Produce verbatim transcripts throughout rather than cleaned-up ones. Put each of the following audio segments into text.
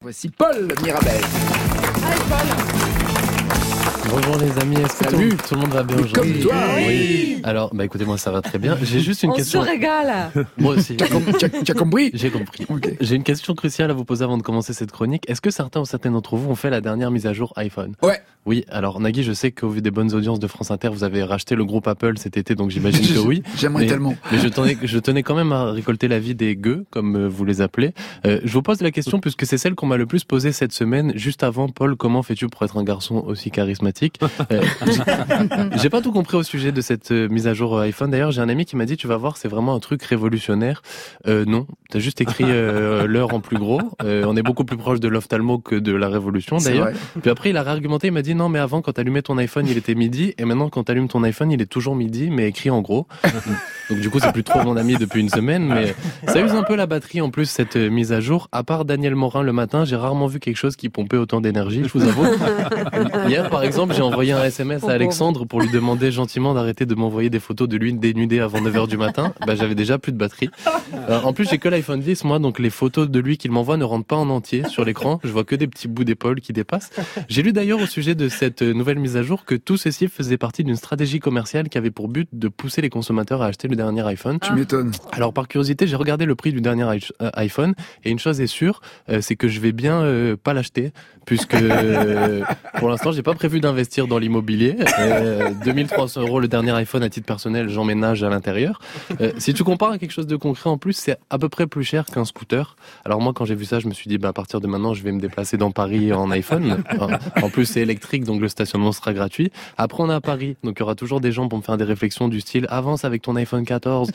Voici Paul Mirabel. Hi Paul. Bonjour les amis, est-ce que tout, tout le monde va bien aujourd'hui? Comme toi, oui. oui. Alors, bah écoutez, moi ça va très bien. J'ai juste une On question. On se régale. Moi aussi. Tu as, com- tu as, tu as compris? J'ai compris. Okay. J'ai une question cruciale à vous poser avant de commencer cette chronique. Est-ce que certains ou certaines d'entre vous ont fait la dernière mise à jour iPhone? Ouais. Oui, alors Nagui, je sais qu'au vu des bonnes audiences de France Inter, vous avez racheté le groupe Apple cet été, donc j'imagine que oui. J'aimerais mais, tellement. Mais je tenais, je tenais quand même à récolter l'avis des gueux, comme vous les appelez. Euh, je vous pose la question puisque c'est celle qu'on m'a le plus posée cette semaine. Juste avant, Paul, comment fais-tu pour être un garçon aussi charismatique? euh, J'ai pas tout compris au sujet de cette euh, mise à jour euh, iPhone. D'ailleurs, j'ai un ami qui m'a dit, tu vas voir, c'est vraiment un truc révolutionnaire. Euh, non, t'as juste écrit euh, l'heure en plus gros. Euh, on est beaucoup plus proche de l'ophtalmo que de la révolution, d'ailleurs. Puis après, il a réargumenté, il m'a dit, non, mais avant, quand t'allumais ton iPhone, il était midi, et maintenant, quand t'allumes ton iPhone, il est toujours midi, mais écrit en gros. Donc du coup, c'est plus trop mon ami depuis une semaine, mais ça use un peu la batterie en plus, cette euh, mise à jour. À part Daniel Morin le matin, j'ai rarement vu quelque chose qui pompait autant d'énergie, je vous avoue. Hier, par exemple, j'ai envoyé un S M S à Alexandre pour lui demander gentiment d'arrêter de m'envoyer des photos de lui dénudé avant neuf heures du matin. Bah, j'avais déjà plus de batterie. Alors, en plus, j'ai que l'iPhone dix, moi, donc les photos de lui qu'il m'envoie ne rentrent pas en entier sur l'écran. Je vois que des petits bouts d'épaule qui dépassent. J'ai lu d'ailleurs au sujet de cette nouvelle mise à jour que tout ceci faisait partie d'une stratégie commerciale qui avait pour but de pousser les consommateurs à acheter le dernier iPhone. Tu m'étonnes. Alors, par curiosité, j'ai regardé le prix du dernier iPhone et une chose est sûre, euh, c'est que je vais bien euh, pas l'acheter puisque euh, pour l'instant, j'ai pas prévu d'investir dans l'immobilier. Euh, deux mille trois cents euros le dernier iPhone à titre personnel, j'emménage à l'intérieur. Euh, si tu compares à quelque chose de concret en plus, c'est à peu près plus cher qu'un scooter. Alors moi, quand j'ai vu ça, je me suis dit, bah, à partir de maintenant, je vais me déplacer dans Paris en iPhone. En plus, c'est électrique, donc le stationnement sera gratuit. Après, on est à Paris, donc il y aura toujours des gens pour me faire des réflexions du style, avance avec ton iPhone quatorze.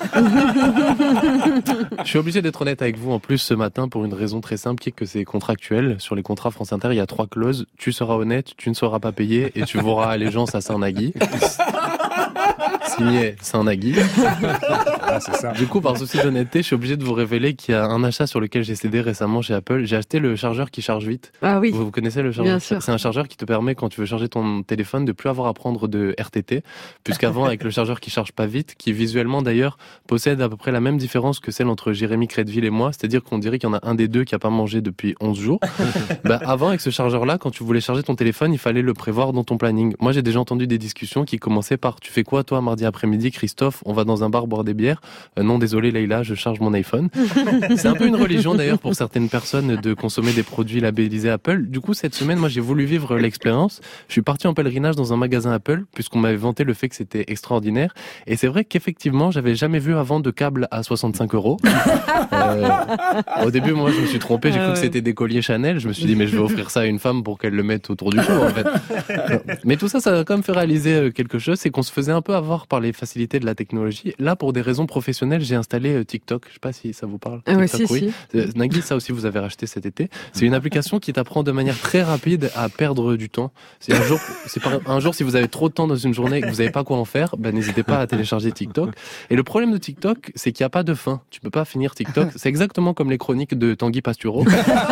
Je suis obligé d'être honnête avec vous en plus ce matin pour une raison très simple qui est que c'est contractuel. Sur les contrats France Inter, il y a trois clauses. Tu seras honnête, tu ne seras pas payé et tu vauras allégeance à Saint-Nagui. Signé Saint-Nagui. Ah, c'est ça. Du coup, par souci d'honnêteté, je suis obligé de vous révéler qu'il y a un achat sur lequel j'ai cédé récemment chez Apple. J'ai acheté le chargeur qui charge vite. Ah oui. Vous, vous connaissez le chargeur? Bien sûr. C'est un chargeur qui te permet, quand tu veux charger ton téléphone, de plus avoir à prendre de R T T. Puisqu'avant, avec le chargeur qui charge pas vite, qui visuellement d'ailleurs possède à peu près la même différence que celle entre Jérémy Crédville et moi, c'est-à-dire qu'on dirait qu'il y en a un des deux qui a pas mangé depuis onze jours. Bah, avant, avec ce chargeur-là, quand tu voulais charger ton téléphone, il fallait le prévoir dans ton planning. Moi, j'ai déjà entendu des discussions qui commençaient par, tu fais quoi toi mardi après-midi, Christophe? On va dans un bar boire des bières. Euh, non, désolé Leïla, je charge mon iPhone. C'est un peu une religion d'ailleurs pour certaines personnes de consommer des produits labellisés Apple. Du coup, cette semaine, moi, j'ai voulu vivre l'expérience. Je suis parti en pèlerinage dans un magasin Apple, puisqu'on m'avait vanté le fait que c'était extraordinaire. Et c'est vrai qu'effectivement, j'avais jamais vu avant de câble à soixante-cinq euros. Euh, au début, moi, je me suis trompé. J'ai Ah cru ouais. que c'était des colliers Chanel. Je me suis dit, mais je vais offrir ça à une femme pour qu'elle le mette autour du cou, en fait. Mais tout ça, ça a quand même fait réaliser quelque chose. C'est qu'on se faisait un peu avoir par les facilités de la technologie. Là, pour des raisons professionnelles, j'ai installé TikTok. Je sais pas si ça vous parle. Ah ouais, TikTok, si, oui. si. Euh, Nagui, ça aussi, vous avez racheté cet été. C'est une application qui t'apprend de manière très rapide à perdre du temps. C'est un jour, c'est par, un jour, si vous avez trop de temps dans une journée et que vous n'avez pas quoi en faire, ben, n'hésitez pas à télécharger TikTok. Et le problème de TikTok, c'est qu'il n'y a pas de fin. Tu peux pas finir TikTok. C'est exactement comme les chroniques de Tanguy Pastureau.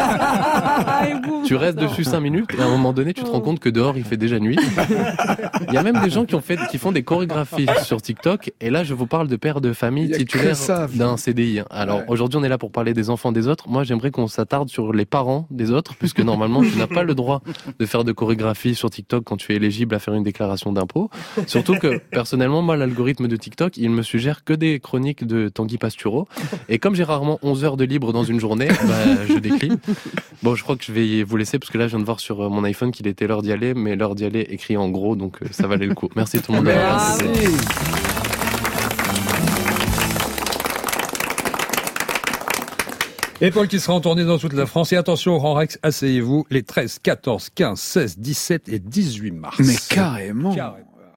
Tu restes dessus cinq minutes et à un moment donné, tu te rends compte que dehors, il fait déjà nuit. Il y a même des gens qui ont fait, qui font des chorégraphies sur TikTok. Et là, je vous parle de pères de famille titulaires d'un C D I. Alors, ouais. Aujourd'hui, on est là pour parler des enfants des autres. Moi, j'aimerais qu'on s'attarde sur les parents des autres, puisque normalement, tu n'as pas le droit de faire de chorégraphie sur TikTok quand tu es éligible à faire une déclaration d'impôt. Surtout que, personnellement, moi, l'algorithme de TikTok, il me suggère que des chroniques de Tanguy Pastureau. Et comme j'ai rarement onze heures de libre dans une journée, bah, je décline. Bon, je crois que je vais vous laisser, parce que là, je viens de voir sur mon iPhone qu'il était l'heure d'y aller, mais l'heure d'y aller écrit en gros, donc ça valait le coup. Merci tout le monde. Merci. Et Paul qui sera en tournée dans toute la France. Et attention au Grand Rex, asseyez-vous les treize, quatorze, quinze, seize, dix-sept et dix-huit mars. Mais carrément. Carrément.